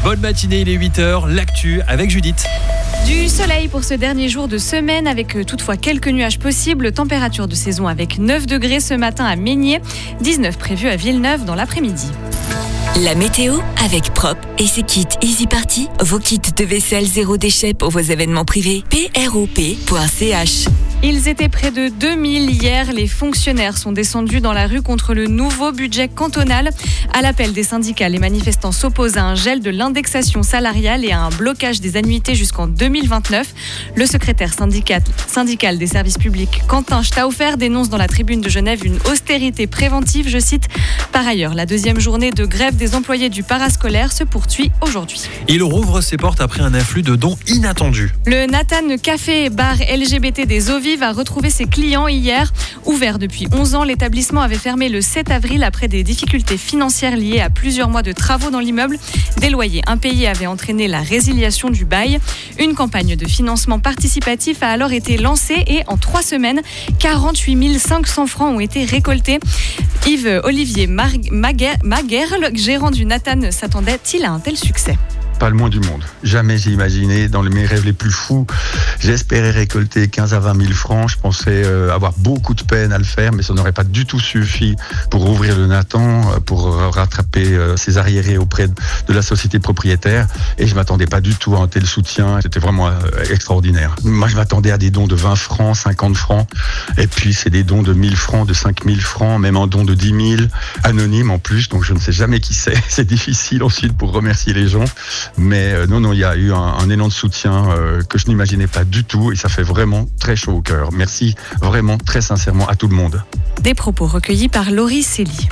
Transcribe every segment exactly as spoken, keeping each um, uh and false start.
Bonne matinée, il est huit heures, l'actu avec Judith. Du soleil pour ce dernier jour de semaine avec toutefois quelques nuages possibles. Température de saison avec neuf degrés ce matin à Meignier, dix-neuf prévus à Villeneuve dans l'après-midi. La météo avec Prop et ses kits Easy Party, vos kits de vaisselle zéro déchet pour vos événements privés. P R O P point C H. Ils étaient près de deux mille hier. Les fonctionnaires sont descendus dans la rue contre le nouveau budget cantonal. À l'appel des syndicats, les manifestants s'opposent à un gel de l'indexation salariale et à un blocage des annuités jusqu'en deux mille vingt-neuf. Le secrétaire syndical, syndical des services publics, Quentin Stauffer, dénonce dans la tribune de Genève une austérité préventive, je cite. Par ailleurs, la deuxième journée de grève des employés du parascolaire se poursuit aujourd'hui. Il rouvre ses portes après un afflux de dons inattendus. Le Nathan Café et Bar L G B T des Eaux-Vives a retrouvé ses clients hier. Ouvert depuis onze ans, l'établissement avait fermé le sept avril après des difficultés financières liées à plusieurs mois de travaux dans l'immeuble. Des loyers impayés avaient entraîné la résiliation du bail. Une campagne de financement participatif a alors été lancée et en trois semaines, quarante-huit mille cinq cents francs ont été récoltés. Yves-Olivier Mar- Maguer- Maguerle, gérant du Nathan, s'attendait-il à un tel succès ? Pas le moins du monde. Jamais j'ai imaginé, dans mes rêves les plus fous, j'espérais récolter quinze à vingt mille francs. Je pensais euh, avoir beaucoup de peine à le faire, mais ça n'aurait pas du tout suffi pour ouvrir le Nathan, pour rattraper euh, ses arriérés auprès de la société propriétaire. Et je m'attendais pas du tout à un tel soutien. C'était vraiment euh, extraordinaire. Moi, je m'attendais à des dons de vingt francs, cinquante francs. Et puis, c'est des dons de mille francs, de cinq mille francs, même un don de dix mille, anonyme en plus. Donc, je ne sais jamais qui c'est. C'est difficile ensuite pour remercier les gens. Mais euh, non, non, il y a eu un, un élan de soutien euh, que je n'imaginais pas du tout et ça fait vraiment très chaud au cœur. Merci vraiment très sincèrement à tout le monde. Des propos recueillis par Laurie Célie.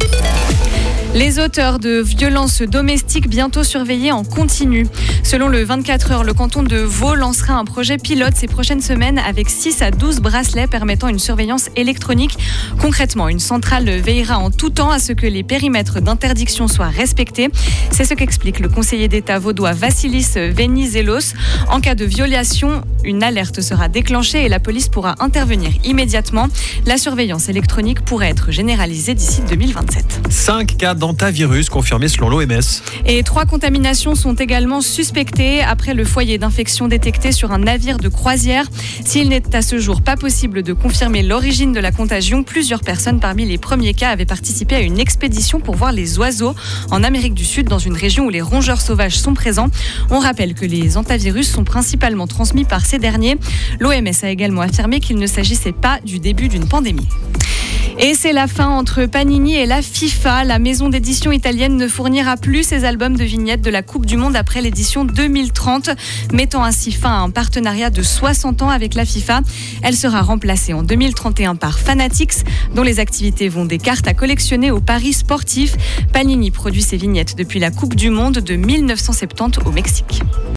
Les auteurs de violences domestiques bientôt surveillés en continu. Selon le vingt-quatre heures, le canton de Vaud lancera un projet pilote ces prochaines semaines avec six à douze bracelets permettant une surveillance électronique. Concrètement, une centrale veillera en tout temps à ce que les périmètres d'interdiction soient respectés. C'est ce qu'explique le conseiller d'État vaudois Vassilis Venizelos. En cas de violation, une alerte sera déclenchée et la police pourra intervenir immédiatement. La surveillance électronique pourrait être généralisée d'ici deux mille vingt-sept. cinq cas d'antavirus confirmés selon l'O M S. Et trois contaminations sont également suspectées après le foyer d'infection détecté sur un navire de croisière. S'il n'est à ce jour pas possible de confirmer l'origine de la contagion, plusieurs personnes parmi les premiers cas avaient participé à une expédition pour voir les oiseaux en Amérique du Sud, dans une région où les rongeurs sauvages sont présents. On rappelle que les antivirus sont principalement transmis par ces derniers. L'O M S a également affirmé qu'il ne s'agissait pas du début d'une pandémie. Et c'est la fin entre Panini et la FIFA. La maison d'édition italienne ne fournira plus ses albums de vignettes de la Coupe du Monde après l'édition deux mille trente, mettant ainsi fin à un partenariat de soixante ans avec la FIFA. Elle sera remplacée en deux mille trente et un par Fanatics, dont les activités vont des cartes à collectionner aux paris sportifs. Panini produit ses vignettes depuis la Coupe du Monde de mille neuf cent soixante-dix au Mexique.